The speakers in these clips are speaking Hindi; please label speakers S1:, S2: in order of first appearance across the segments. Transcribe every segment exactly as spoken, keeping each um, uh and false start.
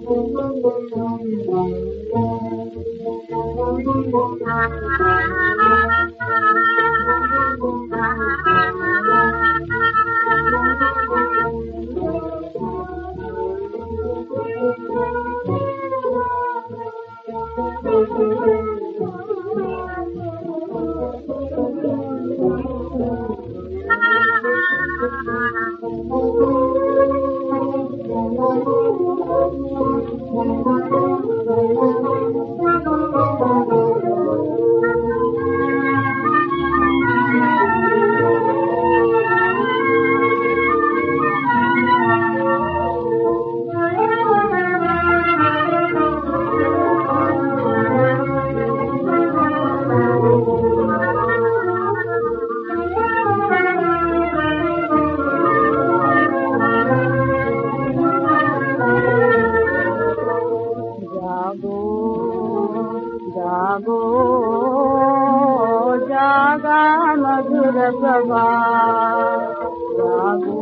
S1: जागो जागा मधुर प्रभात, जागो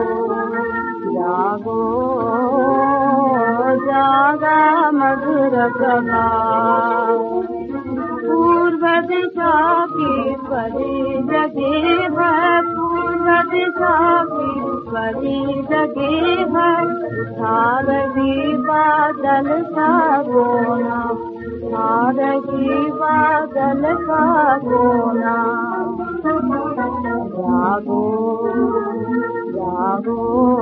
S1: जागो जागा मधुर प्रभात। पूर्व दिशा की परी जगे है, पूर्व दिशा की परी जगे है। उठा रही बादल सा गोना, उठा रही बादल का गोना। जागो जागो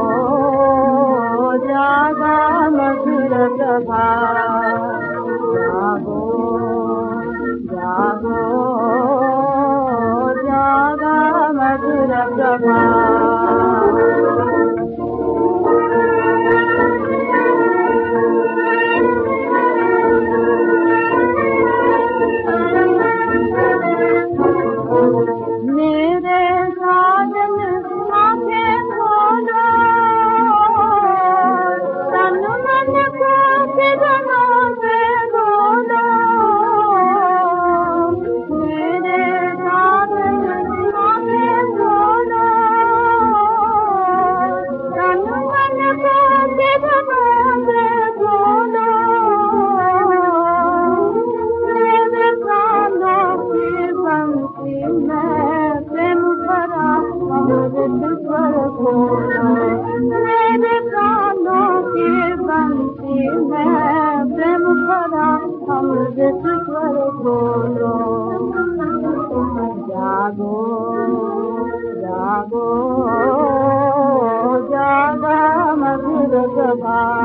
S1: जागा मधुर प्रभात, जागो जागो जागा मधुर प्रभात। मेरे प्राणों की बंसी में प्रेम भरा अमृत स्वर बोलो। जागो जागो जागा मधुर प्रभात।